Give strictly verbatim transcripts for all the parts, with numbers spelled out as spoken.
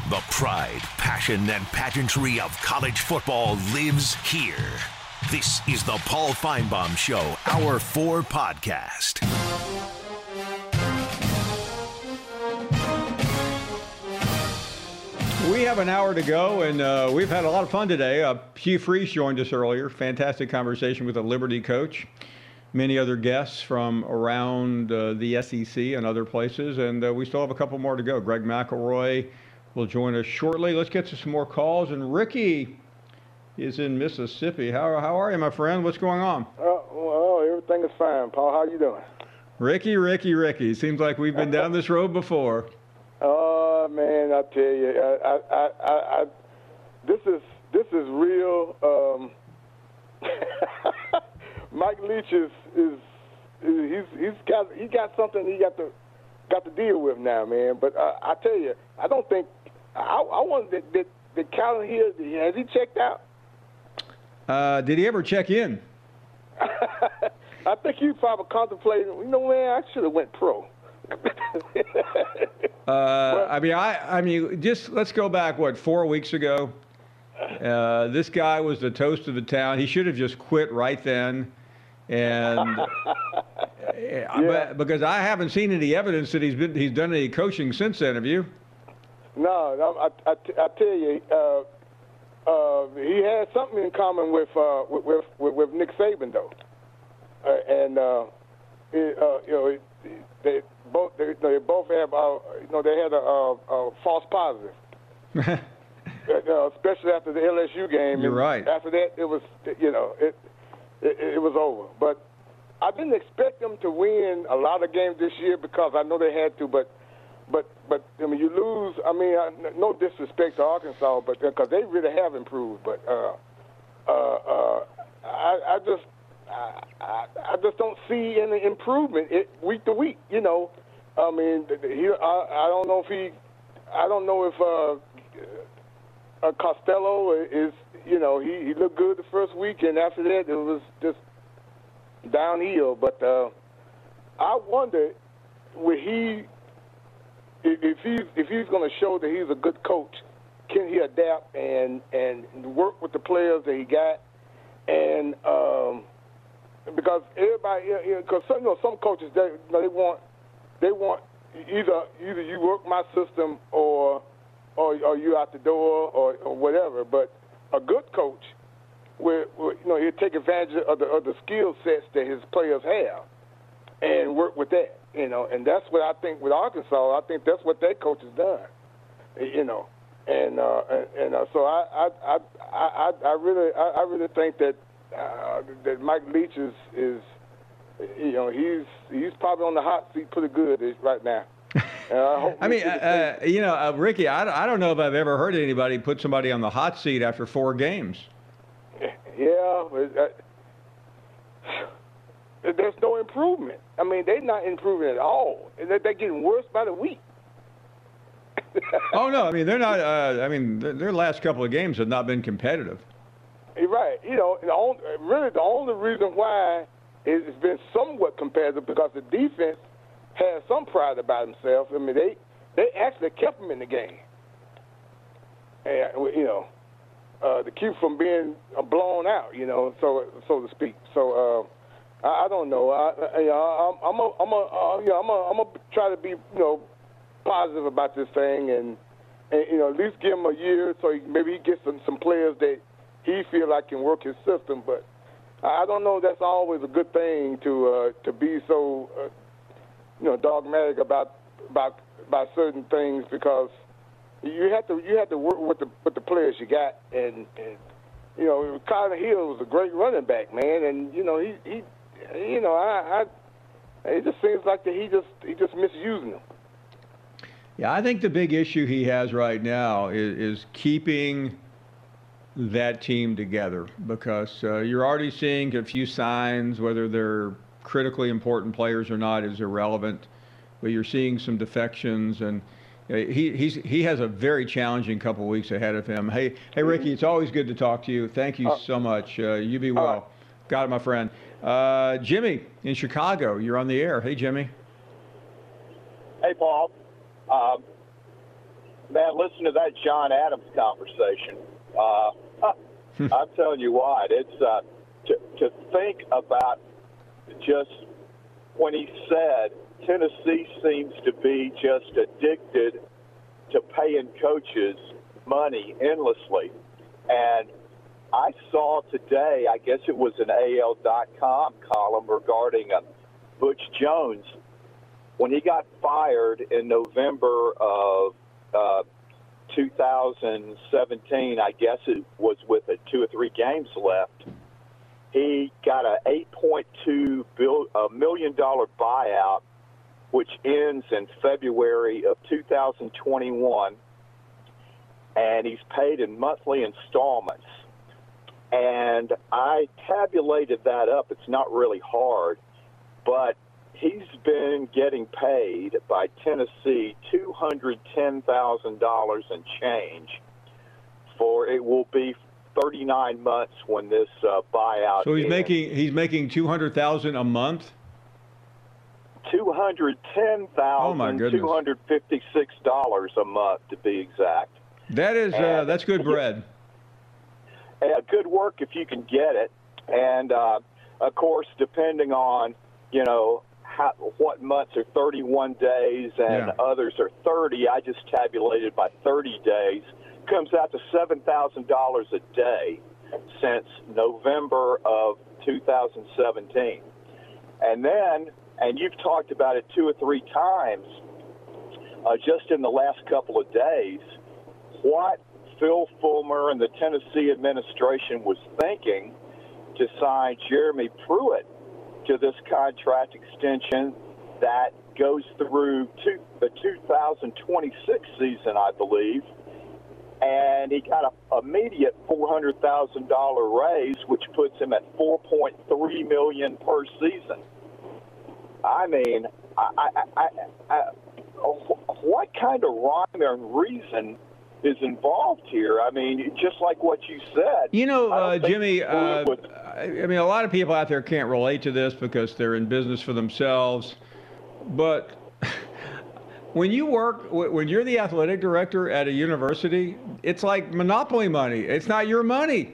The pride, passion, and pageantry of college football lives here. This is the Paul Finebaum Show, Hour four podcast. We have an hour to go, and uh, we've had a lot of fun today. Uh, Hugh Freeze joined us earlier. Fantastic conversation with a Liberty coach. Many other guests from around uh, the S E C and other places, and uh, we still have a couple more to go. Greg McElroy will join us shortly. Let's get to some more calls. And Ricky is in Mississippi. How how are you, my friend? What's going on? Oh, well, everything is fine, Paul. How you doing? Ricky, Ricky, Ricky. Seems like we've been down this road before. Oh man, I tell you, I, I, I, I this is this is real. Um, Mike Leach is, is is he's he's got he got something he got to got to deal with now, man. But uh, I tell you, I don't think I, I want that that the Callan here has he checked out? Uh, did he ever check in? I think he probably contemplating. You know, man, I should have went pro. uh, I mean, I I mean, just let's go back what four weeks ago. Uh, this guy was the toast of the town. He should have just quit right then. And yeah. Because I haven't seen any evidence that he's been he's done any coaching since then. Have you? No, no I, I, I tell you, uh, uh, he has something in common with uh, with, with with Nick Saban though, uh, and uh, it, uh, you know they both they, they both have uh, you know they had a, a, a false positive. Uh, especially after the L S U game. You're right. After that, it was, you know, it, it it was over. But I didn't expect them to win a lot of games this year because I know they had to. But, but, but I mean, you lose. I mean, I, no disrespect to Arkansas, but because they really have improved. But uh, uh, uh, I, I just, I, I, I just don't see any improvement it, week to week. You know, I mean, he, I, I don't know if he, I don't know if. Uh, Uh, Costello is, you know, he, he looked good the first week, and after that it was just downhill. But uh, I wonder, will he, if, if he's if he's going to show that he's a good coach, can he adapt and and work with the players that he got? And um, because everybody, you know, because some you know some coaches they you know, they want they want either either you work my system or. Or, or you out the door, or, or whatever. But a good coach, will, will, you know, he'll take advantage of the, of the skill sets that his players have, and work with that. You know, and that's what I think with Arkansas. I think that's what that coach has done. You know, and uh, and, and uh, so I I, I I I really I, I really think that uh, that Mike Leach is is you know he's he's probably on the hot seat pretty good right now. Uh, I mean, uh, uh, you know, uh, Ricky, I, I don't know if I've ever heard anybody put somebody on the hot seat after four games. Yeah, but, uh, there's no improvement. I mean, they're not improving at all. They're, they're getting worse by the week. Oh, no, I mean, they're not, uh, I mean, th- their last couple of games have not been competitive. You're right. You know, the only, really the only reason why it's been somewhat competitive because the defense has some pride about themselves. I mean, they they actually kept them in the game, and you know, uh, to keep from being blown out, you know, so so to speak. So uh, I, I don't know. I, I, you know, I'm I'm a, I'm a, uh, you know, I'm a, I'm gonna try to be you know positive about this thing, and, and you know at least give him a year so he, maybe he gets some some players that he feel like can work his system. But I don't know. That's always a good thing to uh, to be so. Uh, you know, dogmatic about about about certain things because you have to you have to work with the with the players you got, and, and you know, Connor Hill was a great running back, man, and you know he he you know I, I it just seems like that he just he just misusing them. Yeah, I think the big issue he has right now is, is keeping that team together because uh, you're already seeing a few signs, whether they're critically important players or not is irrelevant, but you're seeing some defections, and he he's he has a very challenging couple of weeks ahead of him. Hey, hey, Ricky, it's always good to talk to you. Thank you so much. Uh, you be well. Got it, my friend. Uh, Jimmy in Chicago, you're on the air. Hey, Jimmy. Hey, Paul. Um, Man, listen to that John Adams conversation. Uh, I'm telling you what, it's uh, to, to think about just when he said Tennessee seems to be just addicted to paying coaches money endlessly. And I saw today, I guess it was an A L dot com column regarding uh, Butch Jones. When he got fired in November of uh, two thousand seventeen, I guess it was with a two or three games left, he got an eight point two million dollars buyout, which ends in February of two thousand twenty-one, and he's paid in monthly installments. And I tabulated that up. It's not really hard, but he's been getting paid by Tennessee two hundred ten thousand dollars and change for, it will be thirty-nine months when this uh, buyout So he's ends. making he's making two hundred thousand dollars a month? two hundred ten thousand two hundred fifty-six dollars a month, to be exact. That is uh, that's good bread. Uh, good work if you can get it. And, uh, of course, depending on, you know, how, what months are thirty-one days and Yeah. others are thirty, I just tabulated by thirty days, comes out to seven thousand dollars a day since November of two thousand seventeen. And then, and you've talked about it two or three times, uh, just in the last couple of days, what Phil Fulmer and the Tennessee administration was thinking to sign Jeremy Pruitt to this contract extension that goes through two, the two thousand twenty-six season, I believe. And he got an immediate four hundred thousand dollars raise, which puts him at four point three million dollars per season. I mean, I, I, I, I, what kind of rhyme and reason is involved here? I mean, just like what you said. You know, uh, Jimmy, uh, was, I mean, a lot of people out there can't relate to this because they're in business for themselves. But when you work, when you're the athletic director at a university, it's like monopoly money. It's not your money.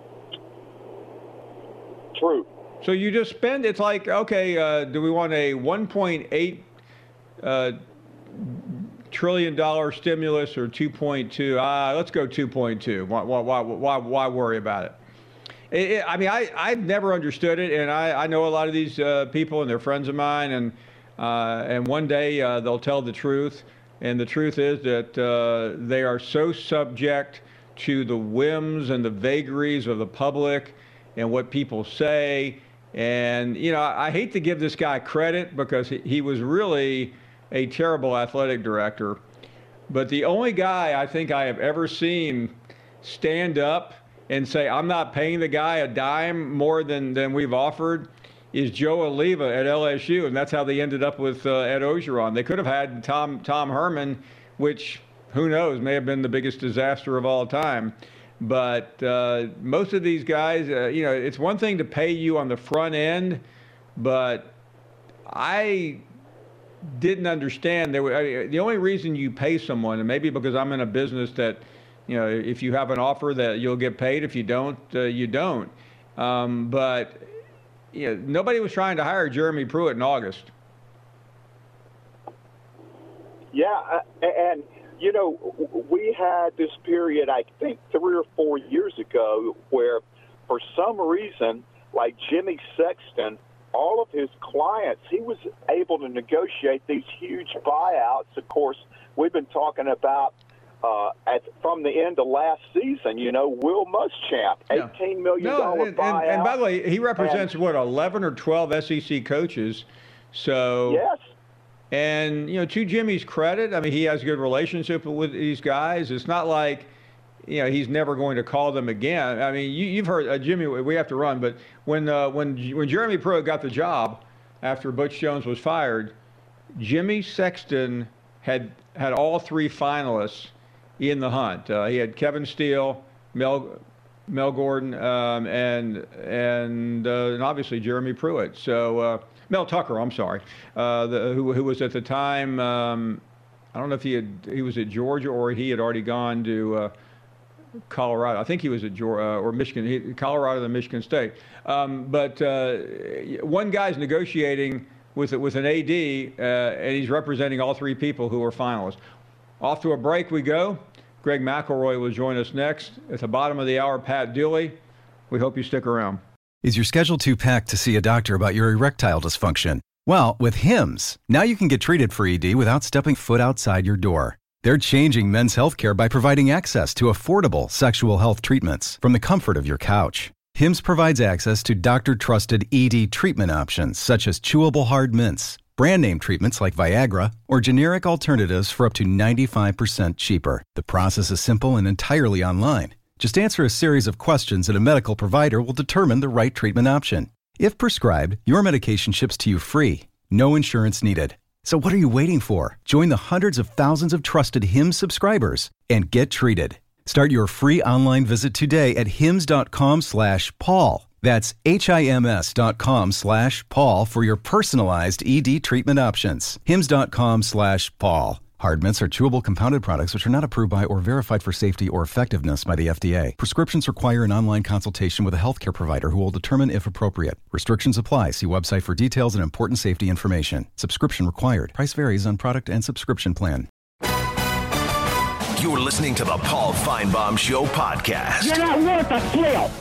True. So you just spend, it's like, okay, uh, do we want a one point eight uh, trillion dollar stimulus or two point two? Ah, let's go two point two. Why, why, why, why worry about it? It, it? I mean, I, I've never understood it, and I, I know a lot of these uh, people, and they're friends of mine, and uh, and one day uh, they'll tell the truth, and the truth is that uh, they are so subject to the whims and the vagaries of the public and what people say. And, you know, I hate to give this guy credit because he, he was really a terrible athletic director. But the only guy I think I have ever seen stand up and say, I'm not paying the guy a dime more than, than we've offered is Joe Oliva at L S U. And that's how they ended up with uh, Ed Ogeron. They could have had Tom, Tom Herman, which, who knows, may have been the biggest disaster of all time. But uh, most of these guys, uh, you know, it's one thing to pay you on the front end, but I didn't understand. There were, I, the only reason you pay someone, and maybe because I'm in a business that, you know, if you have an offer that you'll get paid. If you don't, uh, you don't. Um, but, you know, nobody was trying to hire Jeremy Pruitt in August. Yeah, and... You know, we had this period, I think, three or four years ago where, for some reason, like Jimmy Sexton, all of his clients, he was able to negotiate these huge buyouts. Of course, we've been talking about uh, at, from the end of last season, you know, Will Muschamp, eighteen million dollars no, and, buyout. And, and by the way, he represents, and, what, eleven or twelve S E C coaches. So yes. And, you know, to Jimmy's credit, I mean, he has a good relationship with these guys. It's not like, you know, he's never going to call them again. I mean, you, you've heard, uh, Jimmy, we have to run, but when, uh, when, when Jeremy Pruitt got the job after Butch Jones was fired, Jimmy Sexton had had all three finalists in the hunt. Uh, he had Kevin Steele, Mel, Mel Gordon, um, and, and, uh, and obviously Jeremy Pruitt. So, uh, Mel Tucker, I'm sorry, uh, the, who, who was at the time um, I don't know if he had he was at Georgia or he had already gone to uh, Colorado. I think he was at Georgia uh, or Michigan, he, Colorado and Michigan State. Um, but uh, one guy's negotiating with with an A D, uh, and he's representing all three people who are finalists. Off to a break we go. Greg McElroy will join us next. At the bottom of the hour, Pat Dooley. We hope you stick around. Is your schedule too packed to see a doctor about your erectile dysfunction? Well, with Hims, now you can get treated for E D without stepping foot outside your door. They're changing men's healthcare by providing access to affordable sexual health treatments from the comfort of your couch. Hims provides access to doctor-trusted E D treatment options such as chewable hard mints, brand name treatments like Viagra, or generic alternatives for up to ninety-five percent cheaper. The process is simple and entirely online. Just answer a series of questions and a medical provider will determine the right treatment option. If prescribed, your medication ships to you free. No insurance needed. So what are you waiting for? Join the hundreds of thousands of trusted Hims subscribers and get treated. Start your free online visit today at hims.com slash Paul. That's H-I-M-S dot com slash Paul for your personalized E D treatment options. Hims.com slash Paul. Hard mints are chewable compounded products which are not approved by or verified for safety or effectiveness by the F D A. Prescriptions require an online consultation with a healthcare provider who will determine if appropriate. Restrictions apply. See website for details and important safety information. Subscription required. Price varies on product and subscription plan. You're listening to the Paul Feinbaum Show podcast. You're not worth a flip.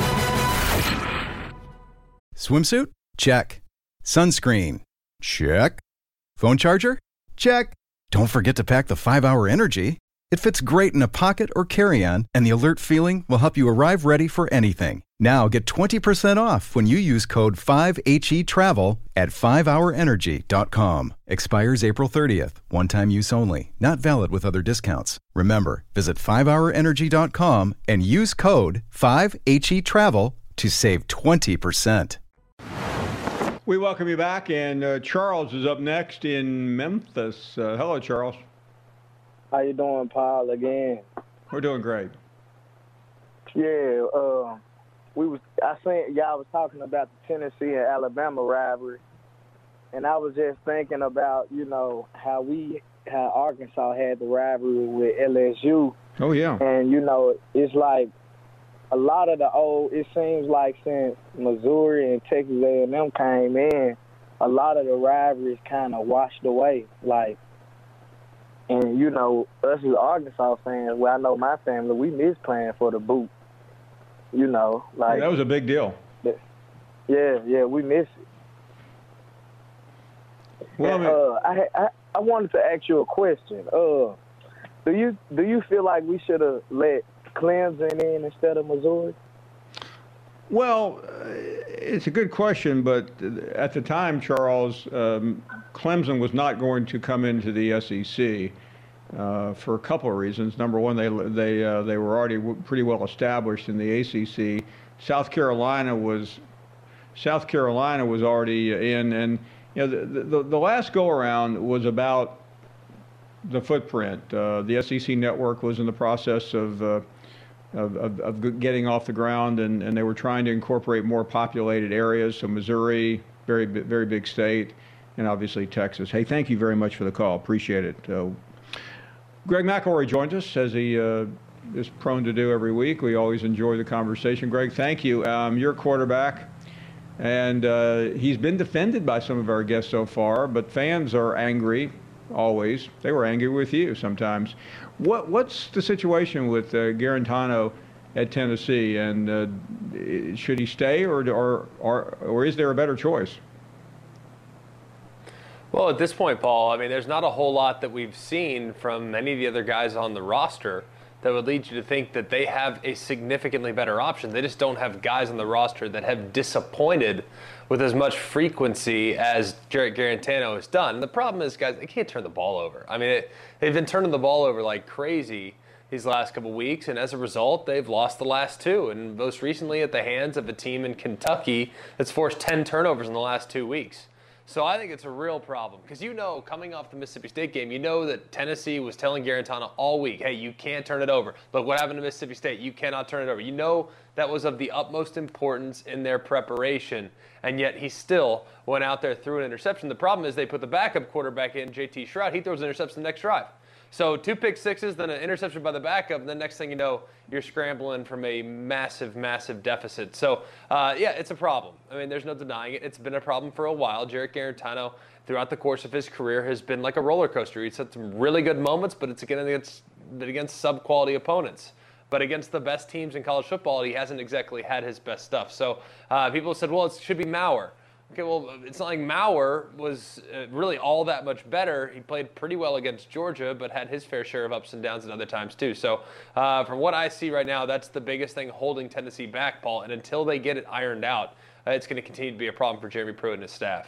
Swimsuit? Check. Sunscreen? Check. Phone charger? Check. Don't forget to pack the five hour Energy. It fits great in a pocket or carry-on, and the alert feeling will help you arrive ready for anything. Now get twenty percent off when you use code five H E travel at five hour energy dot com. Expires April thirtieth. One-time use only. Not valid with other discounts. Remember, visit five hour energy dot com and use code five H E travel to save twenty percent. We welcome you back, and uh, Charles is up next in Memphis. Uh, hello, Charles. How you doing, Paul? Again, we're doing great. Yeah, uh, we was. I seen y'all was talking about the Tennessee and Alabama rivalry, and I was just thinking about you know how we, how Arkansas had the rivalry with L S U. Oh yeah. And you know it's like a lot of the old. It seems like since Missouri and Texas A and M came in, a lot of the rivalries kind of washed away. Like. And, you know, us as Arkansas fans, well, I know my family, we miss playing for the boot. You know, like. Yeah, that was a big deal. Yeah, yeah, we miss it. Well, and, I, mean, uh, I, I I wanted to ask you a question. Uh, do you do you feel like we should have let Clemson in instead of Missouri? Well, uh, it's a good question, but at the time, Charles, um, Clemson was not going to come into the S E C uh, for a couple of reasons. Number one, they they uh, they were already w- pretty well established in the A C C. South Carolina was South Carolina was already in, and you know the the, the last go around was about the footprint. Uh, the S E C network was in the process of. Uh, Of, of, of getting off the ground, and, and they were trying to incorporate more populated areas. So Missouri, very very big state, and obviously Texas. Hey, thank you very much for the call. Appreciate it. Uh, Greg McElroy joins us, as he uh, is prone to do every week. We always enjoy the conversation. Greg, thank you. Um, you're quarterback, and uh, he's been defended by some of our guests so far, but fans are angry. Always. They were angry with you sometimes. What What's the situation with uh, Guarantano at Tennessee, and uh, should he stay, or, or or or is there a better choice? Well, at this point, Paul, I mean, there's not a whole lot that we've seen from many of the other guys on the roster that would lead you to think that they have a significantly better option. They just don't have guys on the roster that have disappointed with as much frequency as Jarrett Guarantano has done. And the problem is, guys, they can't turn the ball over. I mean, it, they've been turning the ball over like crazy these last couple weeks, and as a result, they've lost the last two, and most recently at the hands of a team in Kentucky that's forced ten turnovers in the last two weeks. So I think it's a real problem because, you know, coming off the Mississippi State game, you know that Tennessee was telling Guarantano all week, hey, you can't turn it over. Look what happened to Mississippi State. You cannot turn it over. You know that was of the utmost importance in their preparation, and yet he still went out there, threw an interception. The problem is they put the backup quarterback in, J T Shroud. He throws an interception the next drive. So two pick sixes, then an interception by the backup, and then next thing you know, you're scrambling from a massive, massive deficit. So, uh, yeah, it's a problem. I mean, there's no denying it. It's been a problem for a while. Jarrett Guarantano, throughout the course of his career, has been like a roller coaster. He's had some really good moments, but it's again against, against sub-quality opponents. But against the best teams in college football, he hasn't exactly had his best stuff. So uh, people said, well, it should be Maurer. Okay, well, it's not like Maurer was uh, really all that much better. He played pretty well against Georgia, but had his fair share of ups and downs at other times too. So uh, from what I see right now, that's the biggest thing holding Tennessee back, Paul. And until they get it ironed out, uh, it's going to continue to be a problem for Jeremy Pruitt and his staff.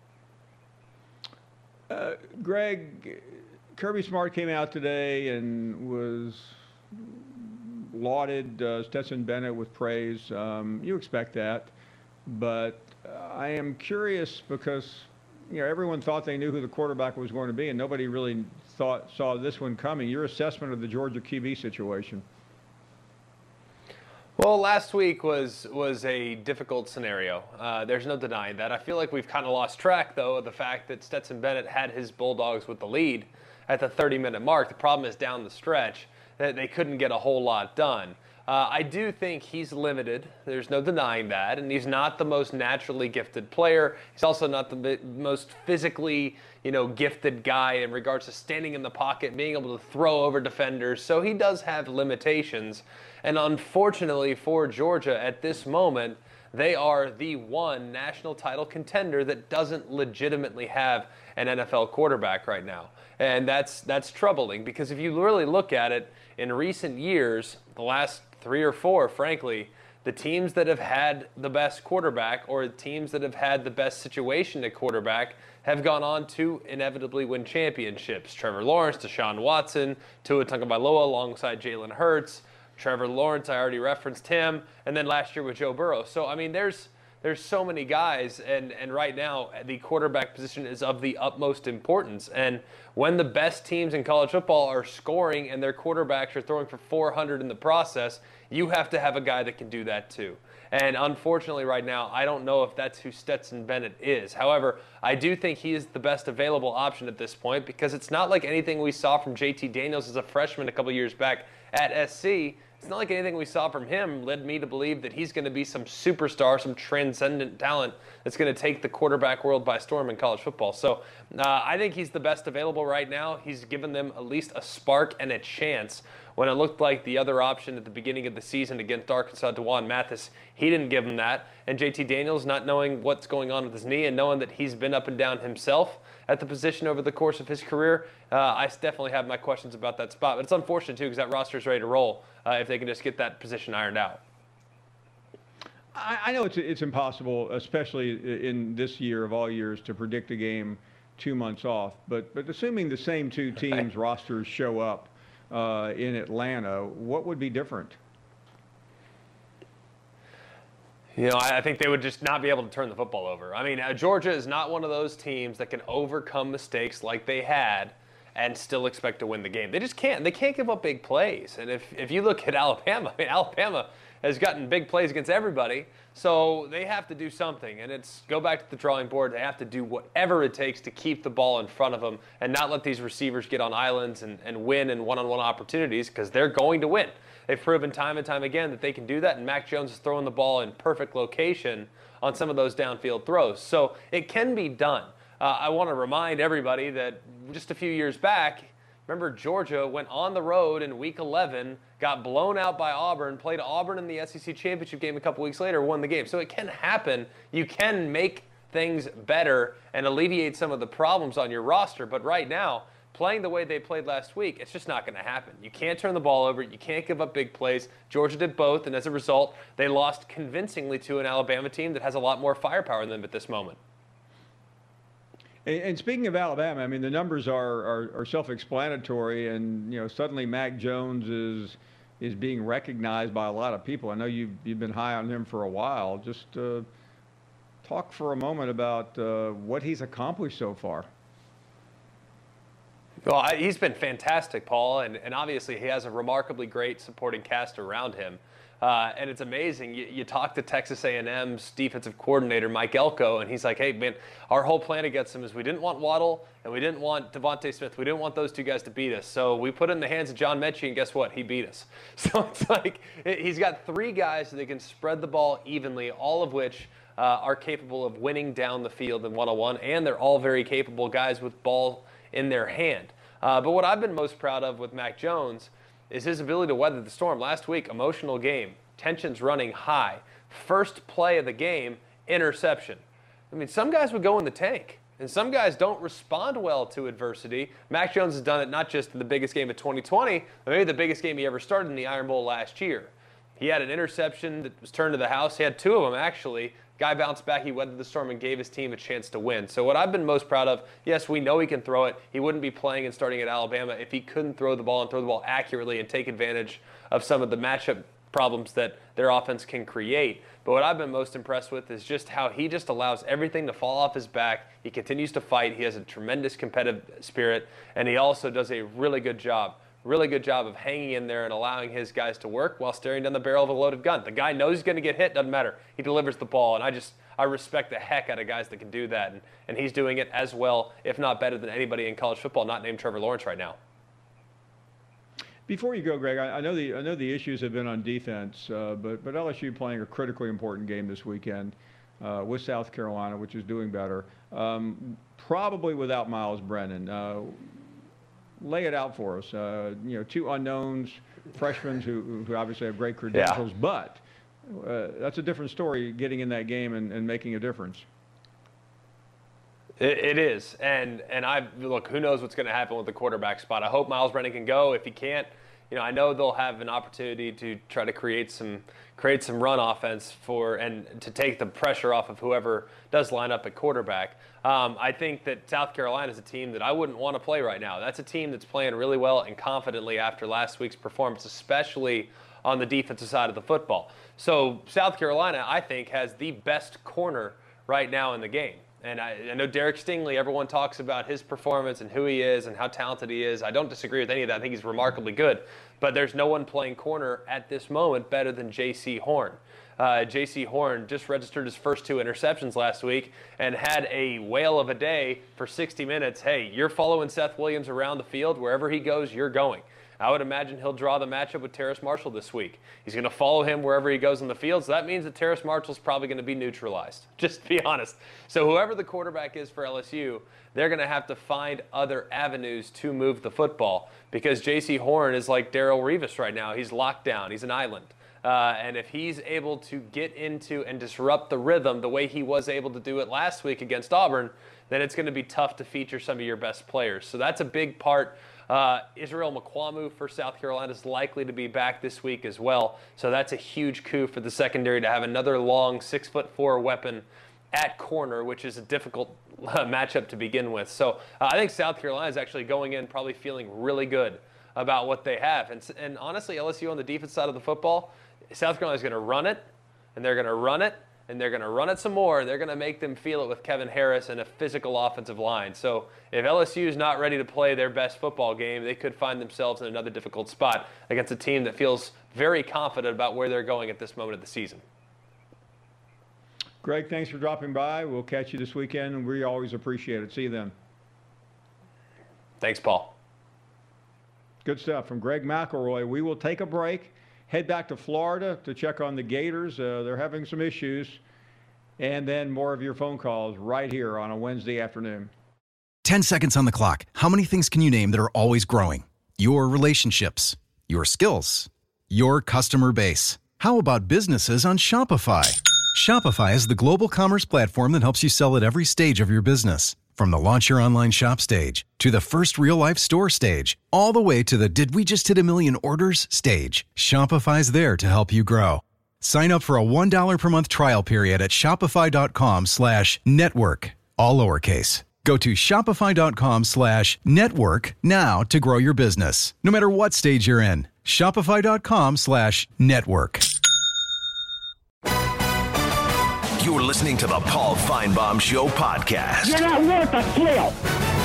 Uh, Greg, Kirby Smart came out today and was lauded uh, Stetson Bennett with praise. Um, you expect that. But uh, I am curious because, you know, everyone thought they knew who the quarterback was going to be, and nobody really thought saw this one coming. Your assessment of the Georgia Q B situation? Well, last week was was a difficult scenario. Uh, there's no denying that. I feel like we've kind of lost track, though, of the fact that Stetson Bennett had his Bulldogs with the lead at the thirty-minute mark. The problem is down the stretch that they couldn't get a whole lot done. Uh, I do think he's limited. There's no denying that. And he's not the most naturally gifted player. He's also not the most physically, you know, gifted guy in regards to standing in the pocket, being able to throw over defenders. So he does have limitations. And unfortunately for Georgia at this moment, they are the one national title contender that doesn't legitimately have an N F L quarterback right now. And that's that's troubling because if you really look at it, in recent years, the last three or four, frankly, the teams that have had the best quarterback or the teams that have had the best situation at quarterback have gone on to inevitably win championships. Trevor Lawrence, Deshaun Watson, Tua Tagovailoa alongside Jalen Hurts. Trevor Lawrence, I already referenced him, and then last year with Joe Burrow. So, I mean, there's there's so many guys, and, and right now the quarterback position is of the utmost importance. And when the best teams in college football are scoring and their quarterbacks are throwing for four hundred in the process, you have to have a guy that can do that too. And unfortunately right now, I don't know if that's who Stetson Bennett is. However, I do think he is the best available option at this point because it's not like anything we saw from J T Daniels as a freshman a couple years back at S C. It's not like anything we saw from him led me to believe that he's going to be some superstar, some transcendent talent that's going to take the quarterback world by storm in college football. So uh, I think he's the best available right now. He's given them at least a spark and a chance when it looked like the other option at the beginning of the season against Arkansas, D'Wan Mathis, he didn't give him that. And J T Daniels, not knowing what's going on with his knee and knowing that he's been up and down himself at the position over the course of his career, uh, I definitely have my questions about that spot. But it's unfortunate, too, because that roster is ready to roll uh, if they can just get that position ironed out. I, I know it's it's impossible, especially in this year of all years, to predict a game two months off. But, but assuming the same two teams' rosters show up, Uh, in Atlanta, what would be different? You know, I think they would just not be able to turn the football over. I mean, uh, Georgia is not one of those teams that can overcome mistakes like they had and still expect to win the game. They just can't. They can't give up big plays. And if, if you look at Alabama, I mean, Alabama has gotten big plays against everybody, so they have to do something. And it's go back to the drawing board. They have to do whatever it takes to keep the ball in front of them and not let these receivers get on islands and, and win in one-on-one opportunities because they're going to win. They've proven time and time again that they can do that, and Mac Jones is throwing the ball in perfect location on some of those downfield throws. So it can be done. Uh, I want to remind everybody that just a few years back, remember Georgia went on the road in week eleven, got blown out by Auburn, played Auburn in the S E C championship game a couple weeks later, won the game. So it can happen. You can make things better and alleviate some of the problems on your roster. But right now, playing the way they played last week, it's just not going to happen. You can't turn the ball over. You can't give up big plays. Georgia did both, and as a result, they lost convincingly to an Alabama team that has a lot more firepower than them at this moment. And, and speaking of Alabama, I mean, the numbers are, are, are self-explanatory, and, you know, suddenly Mac Jones is is being recognized by a lot of people. I know you've, you've been high on him for a while. Just uh, talk for a moment about uh, what he's accomplished so far. Well, I, he's been fantastic, Paul, and, and obviously he has a remarkably great supporting cast around him. Uh, and it's amazing. You, you talk to Texas A and M's defensive coordinator, Mike Elko, and he's like, hey, man, our whole plan against him is we didn't want Waddle and we didn't want Devontae Smith. We didn't want those two guys to beat us. So we put it in the hands of John Mechie, and guess what? He beat us. So it's like he's got three guys that can spread the ball evenly, all of which uh, are capable of winning down the field in one-on-one, and they're all very capable guys with ball in their hand. Uh, but what I've been most proud of with Mac Jones is his ability to weather the storm. Last week, emotional game, tensions running high. First play of the game, interception. I mean, some guys would go in the tank, and some guys don't respond well to adversity. Mac Jones has done it not just in the biggest game of twenty twenty, but maybe the biggest game he ever started in the Iron Bowl last year. He had an interception that was turned to the house. He had two of them, actually. Guy bounced back, he weathered the storm, and gave his team a chance to win. So what I've been most proud of, yes, we know he can throw it. He wouldn't be playing and starting at Alabama if he couldn't throw the ball and throw the ball accurately and take advantage of some of the matchup problems that their offense can create. But what I've been most impressed with is just how he just allows everything to fall off his back. He continues to fight. He has a tremendous competitive spirit, and he also does a really good job Really good job of hanging in there and allowing his guys to work while staring down the barrel of a loaded gun. The guy knows he's going to get hit, doesn't matter. He delivers the ball, and I just I respect the heck out of guys that can do that, and, and he's doing it as well, if not better than anybody in college football, not named Trevor Lawrence right now. Before you go, Greg, I, I know the I know the issues have been on defense, uh, but but L S U playing a critically important game this weekend uh, with South Carolina, which is doing better, um, probably without Miles Brennan. Uh, Lay it out for us. Uh, you know, two unknowns, freshmen who, who obviously have great credentials, yeah. but uh, that's a different story getting in that game and, and making a difference. It, it is. And, and I look, who knows what's going to happen with the quarterback spot. I hope Miles Brennan can go. If he can't, you know, I know they'll have an opportunity to try to create some create some run offense for and to take the pressure off of whoever does line up at quarterback. Um, I think that South Carolina is a team that I wouldn't want to play right now. That's a team that's playing really well and confidently after last week's performance, especially on the defensive side of the football. So South Carolina, I think, has the best corner right now in the game. And I, I know Derek Stingley, everyone talks about his performance and who he is and how talented he is. I don't disagree with any of that. I think he's remarkably good. But there's no one playing corner at this moment better than J C Horn. Uh, J C Horn just registered his first two interceptions last week and had a whale of a day for sixty minutes. Hey, you're following Seth Williams around the field. Wherever he goes, you're going. I would imagine he'll draw the matchup with Terrace Marshall this week. He's going to follow him wherever he goes on the field, so that means that Terrace Marshall's probably going to be neutralized, just to be honest. So whoever the quarterback is for L S U, they're going to have to find other avenues to move the football because J C Horn is like Darrelle Revis right now. He's locked down. He's an island. Uh, and if he's able to get into and disrupt the rhythm the way he was able to do it last week against Auburn, then it's going to be tough to feature some of your best players. So that's a big part. Uh, Israel Mukuamu for South Carolina is likely to be back this week as well. So that's a huge coup for the secondary to have another long six foot four weapon at corner, which is a difficult uh, matchup to begin with. So uh, I think South Carolina is actually going in probably feeling really good about what they have. And, and honestly, L S U on the defense side of the football, South Carolina is going to run it, and they're going to run it, and they're going to run it some more, and they're going to make them feel it with Kevin Harris and a physical offensive line. So if L S U is not ready to play their best football game, they could find themselves in another difficult spot against a team that feels very confident about where they're going at this moment of the season. Greg, thanks for dropping by. We'll catch you this weekend, and we always appreciate it. See you then. Thanks, Paul. Good stuff from Greg McElroy. We will take a break, head back to Florida to check on the Gators. Uh, they're having some issues. And then more of your phone calls right here on a Wednesday afternoon. Ten seconds on the clock. How many things can you name that are always growing? Your relationships, your skills, your customer base. How about businesses on Shopify? Shopify is the global commerce platform that helps you sell at every stage of your business. From the launch your online shop stage to the first real life store stage, all the way to the did we just hit a million orders stage. Shopify's there to help you grow. Sign up for a one dollar per month trial period at shopify.com slash network, all lowercase. Go to shopify.com slash network now to grow your business, no matter what stage you're in. Shopify.com slash network. You're listening to the Paul Feinbaum Show podcast. You're not worth a kill.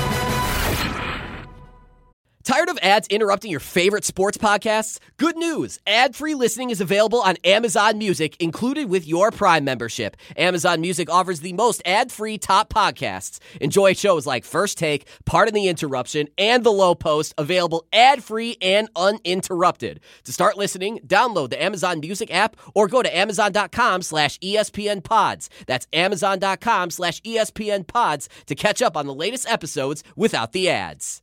Tired of ads interrupting your favorite sports podcasts? Good news! Ad-free listening is available on Amazon Music, included with your Prime membership. Amazon Music offers the most ad-free top podcasts. Enjoy shows like First Take, Pardon the Interruption, and The Low Post, available ad-free and uninterrupted. To start listening, download the Amazon Music app or go to amazon.com slash ESPN pods. That's amazon.com slash ESPN pods to catch up on the latest episodes without the ads.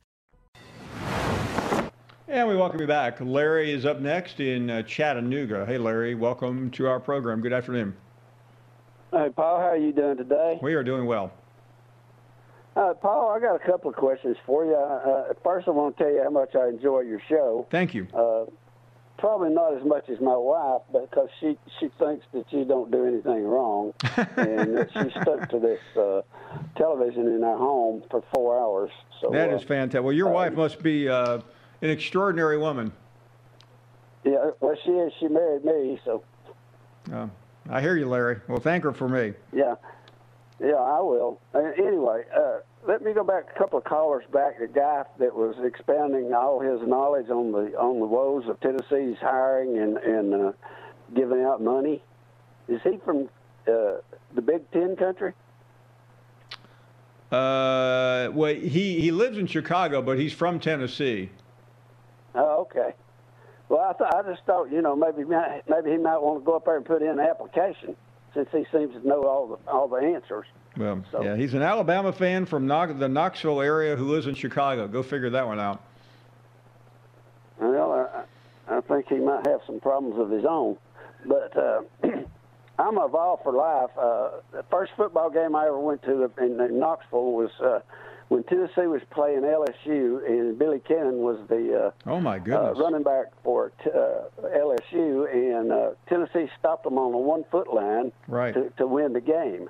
And we welcome you back. Larry is up next in uh, Chattanooga. Hey, Larry, welcome to our program. Good afternoon. Hey, Paul, how are you doing today? We are doing well. Uh, Paul, I got a couple of questions for you. Uh, first, I want to tell you how much I enjoy your show. Thank you. Uh, probably not as much as my wife, because she, she thinks that you don't do anything wrong, and that she stuck to this uh, television in our home for four hours. So That is uh, fantastic. Well, your uh, wife must be uh, an extraordinary woman. Yeah, well, she is. She married me, so. Uh, I hear you, Larry. Well, thank her for me. Yeah, yeah, I will. Uh, anyway, uh, let me go back a couple of callers back. The guy that was expounding all his knowledge on the on the woes of Tennessee's hiring and and uh, giving out money. Is he from uh, the Big Ten country? Uh, well, he, he lives in Chicago, but he's from Tennessee. Oh, okay. Well, I th- I just thought, you know, maybe maybe he might want to go up there and put in an application, since he seems to know all the all the answers. Well, So- yeah, he's an Alabama fan from Knox, the Knoxville area who lives in Chicago. Go figure that one out. Well, I, I think he might have some problems of his own. But uh, I'm a Vol for life. Uh, the first football game I ever went to in, in Knoxville was uh, when Tennessee was playing L S U, and Billy Cannon was the uh, Oh, my uh, goodness. running back for t- uh, L S U, and uh, Tennessee stopped them on the one-foot line Right. to, to win the game.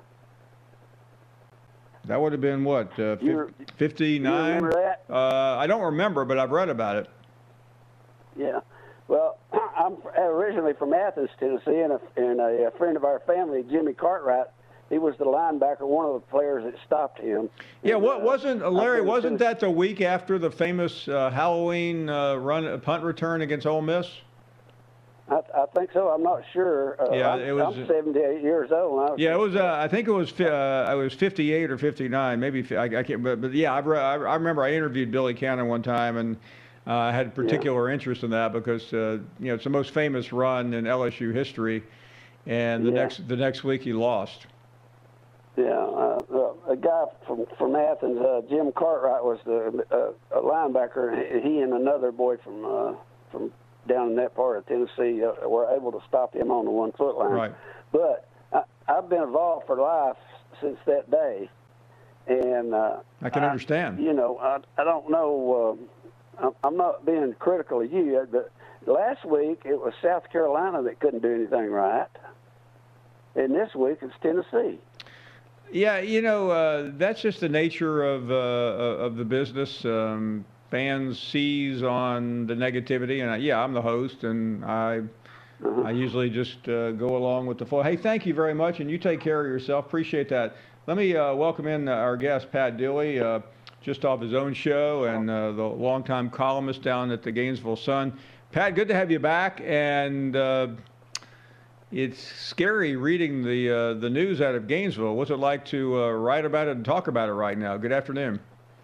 That would have been what, uh, You're- fifty-nine? you remember that? Uh, I don't remember, but I've read about it. Yeah. Well, I'm originally from Athens, Tennessee, and a, and a, a friend of our family, Jimmy Cartwright, he was the linebacker, one of the players that stopped him. Yeah, And, what uh, wasn't I Larry? think Wasn't Tennessee- that the week after the famous uh, Halloween uh, run punt return against Ole Miss? I, I think so. I'm not sure. Uh, Yeah, I'm, it was- I'm seventy-eight years old. And I was Yeah, it was. Uh, I think it was. fi- Uh, I was fifty-eight or fifty-nine, maybe. fi- I, I can't. But, but yeah, I, re- I I remember I interviewed Billy Cannon one time, and uh, I had particular interest in that because uh, you know it's the most famous run in L S U history, and the Yeah. next the next week he lost. Yeah, uh, uh, a guy from from Athens, uh, Jim Cartwright, was the uh, a linebacker. He and another boy from uh, from down in that part of Tennessee uh, were able to stop him on the one foot line. Right. But I, I've been involved for life since that day, and uh, I can understand. You know, I I don't know. Uh, I'm- I'm not being critical of you, but last week it was South Carolina that couldn't do anything right, and this week it's Tennessee. Yeah, you know, uh, that's just the nature of uh, of the business. Um, fans seize on the negativity, and I, yeah, I'm the host, and I I usually just uh, go along with the flow. Hey, thank you very much, and you take care of yourself. Appreciate that. Let me uh, welcome in our guest, Pat Dilley, uh, just off his own show, and uh, the longtime columnist down at the Gainesville Sun. Pat, good to have you back, and uh, it's scary reading the uh, the news out of Gainesville. What's it like to uh, write about it and talk about it right now? Good afternoon.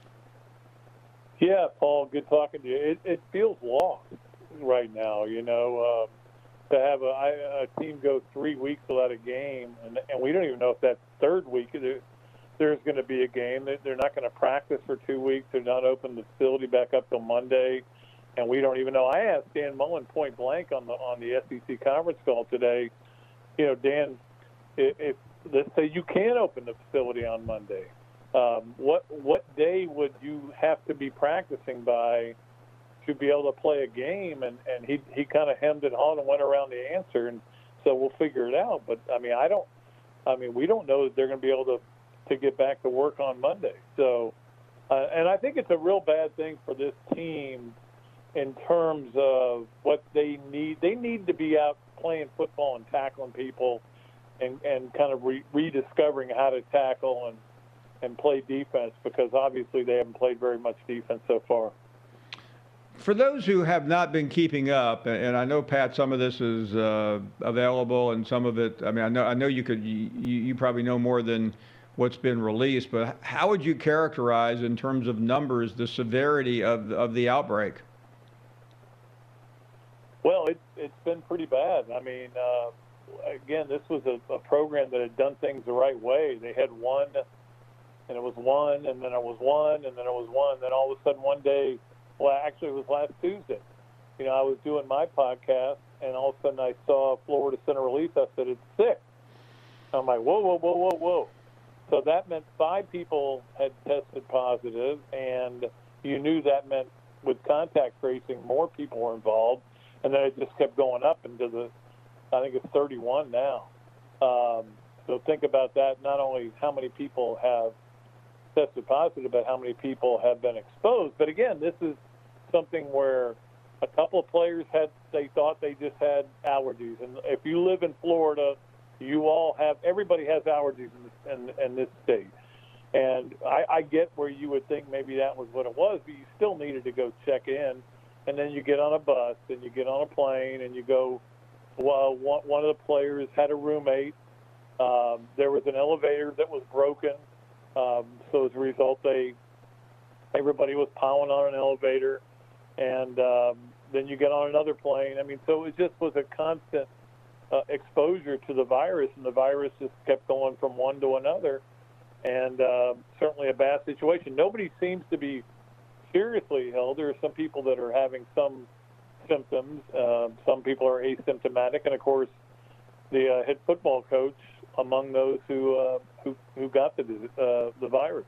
Yeah, Paul, good talking to you. It, it feels lost right now, you know, um, to have a, I- a team go three weeks without a game, and, and we don't even know if that third week there, there's going to be a game. They- They're not going to practice for two weeks. They're not open the facility back up till Monday, and we don't even know. I asked Dan Mullen point blank on the on the S E C conference call today, you know, Dan, if, if let's say you can open the facility on Monday, Um, what what day would you have to be practicing by to be able to play a game? And, and he he kind of hemmed and hawed and went around the answer, and so we'll figure it out. But I mean, I don't. I mean, we don't know that they're going to be able to to get back to work on Monday. So, uh, and I think it's a real bad thing for this team in terms of what they need. They need to be out playing football and tackling people and, and kind of re- rediscovering how to tackle and, and play defense, because obviously they haven't played very much defense so far. For those who have not been keeping up, and I know, Pat, some of this is uh, available, and some of it, I mean, I know I know you could, you, you probably know more than what's been released, but how would you characterize, in terms of numbers, the severity of of the outbreak? Well, it, it's been pretty bad. I mean, uh, again, this was a, a program that had done things the right way. They had one, and it was one, and then it was one, and then it was one. Then all of a sudden one day, well, actually it was last Tuesday, you know, I was doing my podcast, and all of a sudden I saw Florida Center Release. I said, it's six. I'm like, whoa, whoa, whoa, whoa, whoa. So that meant five people had tested positive, and you knew that meant with contact tracing, more people were involved. And then it just kept going up into the, I think it's thirty-one now. Um, so think about that, not only how many people have tested positive, but how many people have been exposed. But again, this is something where a couple of players had, they thought they just had allergies. And if you live in Florida, you all have, everybody has allergies in this, in, in this state. And I, I get where you would think maybe that was what it was, but you still needed to go check in. And then you get on a bus, and you get on a plane, and you go. Well, one, one of the players had a roommate. Um, there was an elevator that was broken, um, so as a result, they everybody was piling on an elevator, and um, then you get on another plane. I mean, so it just was a constant uh, exposure to the virus, and the virus just kept going from one to another, and uh, certainly a bad situation. Nobody seems to be seriously ill. There are some people that are having some symptoms. Uh, some people are asymptomatic, and of course, the uh, head football coach among those who uh, who, who got the uh, the virus.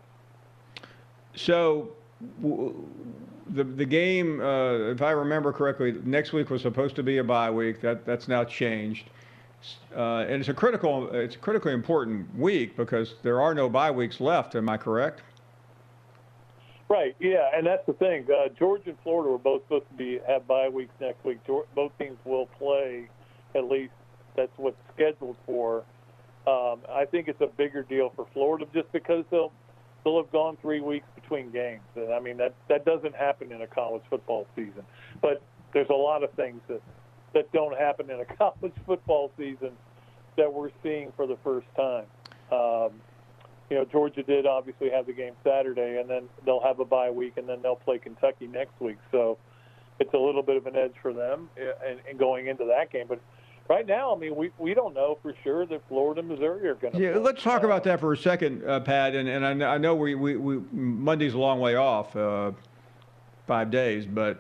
So, w- the the game, uh, if I remember correctly, next week was supposed to be a bye week. That that's now changed, uh, and it's a critical it's a critically important week because there are no bye weeks left. Am I correct? Right, yeah, and that's the thing. Uh, Georgia and Florida were both supposed to be have bye weeks next week. Georgia, both teams will play, at least that's what's scheduled for. Um, I think it's a bigger deal for Florida just because they'll they'll have gone three weeks between games. And I mean that that doesn't happen in a college football season. But there's a lot of things that that don't happen in a college football season that we're seeing for the first time. Um, You know, Georgia did obviously have the game Saturday, and then they'll have a bye week, and then they'll play Kentucky next week. So it's a little bit of an edge for them in, in going into that game. But right now, I mean, we, we don't know for sure that Florida and Missouri are going to Yeah, play. let's talk about that for a second, uh, Pat. And, and I, know, I know we, we, we Monday's a long way off, uh, five days, but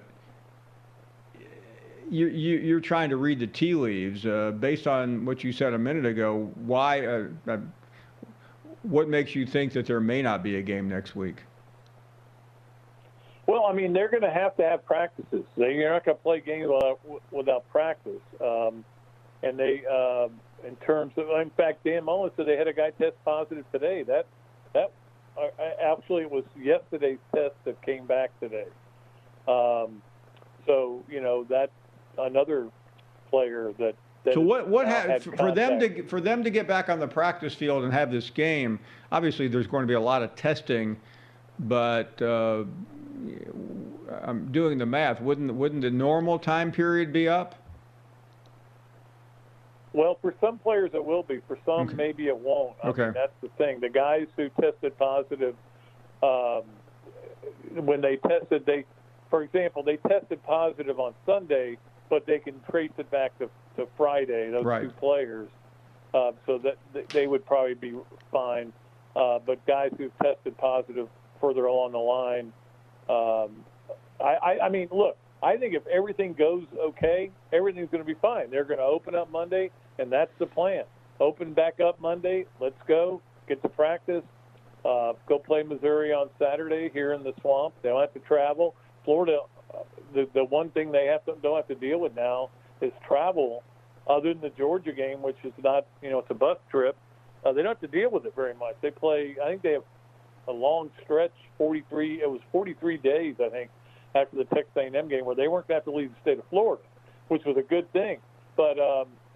you, you, you're trying to read the tea leaves. Uh, based on what you said a minute ago, why uh, – what makes you think that there may not be a game next week? Well, I mean, they're going to have to have practices. They're not going to play games without, without practice. Um, and they, um, in terms of, in fact, Dan Mullen said they had a guy test positive today. That, that uh, actually it was yesterday's test that came back today. Um, so, you know, that's another player that. So what what ha- had for them to for them to get back on the practice field and have this game? Obviously, there's going to be a lot of testing, but uh, I'm doing the math. Wouldn't wouldn't the normal time period be up? Well, for some players it will be. For some, okay. maybe it won't. I okay, mean, that's the thing. The guys who tested positive, um, when they tested, they, for example, they tested positive on Sunday, but they can trace it back to. to Friday, those right. two players, uh, so that they would probably be fine. Uh, but guys who've tested positive further along the line, um, I, I, I mean, look, I think if everything goes okay, everything's going to be fine. They're going to open up Monday, and that's the plan. Open back up Monday, let's go, get to practice, uh, go play Missouri on Saturday here in the Swamp. They don't have to travel. Florida, uh, the, the one thing they have to, don't have to deal with now is travel, other than the Georgia game, which is not, you know, it's a bus trip. Uh, they don't have to deal with it very much. They play, I think they have a long stretch, forty-three, it was forty-three days, I think, after the Texas A and M game where they weren't going to have to leave the state of Florida, which was a good thing. But um,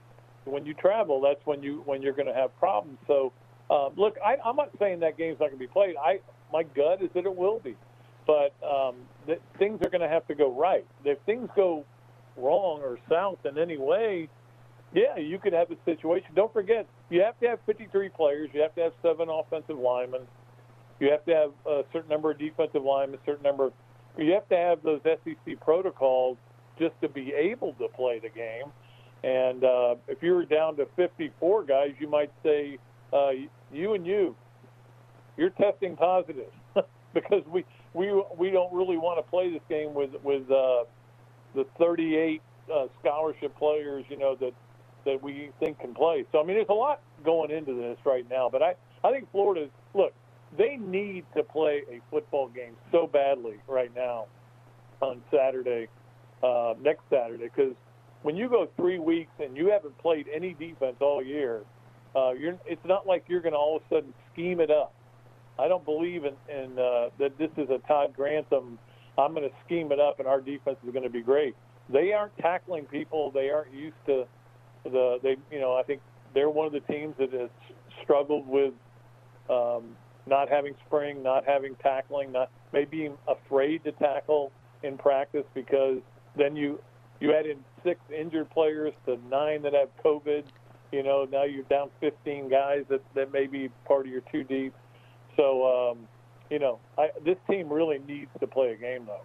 When you travel, that's when you when you're going to have problems. So, uh, look, I, I'm not saying that game's not going to be played. I my gut is that it will be, but um, that things are going to have to go right. If things go wrong or south in any way, yeah, you could have a situation. Don't forget, you have to have fifty-three players. You have to have seven offensive linemen. You have to have a certain number of defensive linemen, a certain number of – you have to have those S E C protocols just to be able to play the game. And uh, if you were down to fifty-four guys, you might say, uh, you and you, you're testing positive because we, we, we don't really want to play this game with, with uh, the thirty-eight uh, scholarship players, you know, that – that we think can play. So, I mean, there's a lot going into this right now. But I, I think Florida, look, they need to play a football game so badly right now on Saturday, uh, next Saturday, because when you go three weeks and you haven't played any defense all year, uh, you're, it's not like you're going to all of a sudden scheme it up. I don't believe in, in uh, that this is a Todd Grantham, I'm going to scheme it up and our defense is going to be great. They aren't tackling people. They aren't used to The they you know I think they're one of the teams that has struggled with um, not having spring, not having tackling, not maybe being afraid to tackle in practice because then you you add in six injured players to nine that have COVID. You know now you're down fifteen guys that, that may be part of your two deep. So um, you know I, this team really needs to play a game though.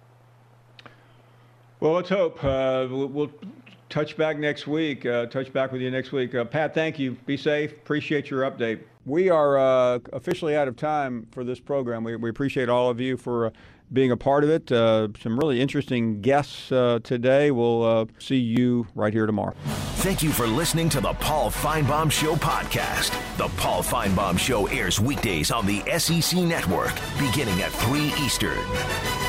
Well, let's hope. Uh, we'll, we'll touch back next week. Uh, touch back with you next week. Uh, Pat, thank you. Be safe. Appreciate your update. We are uh, officially out of time for this program. We, we appreciate all of you for uh, being a part of it. Uh, some really interesting guests uh, today. We'll uh, see you right here tomorrow. Thank you for listening to the Paul Finebaum Show podcast. The Paul Finebaum Show airs weekdays on the S E C Network, beginning at three Eastern.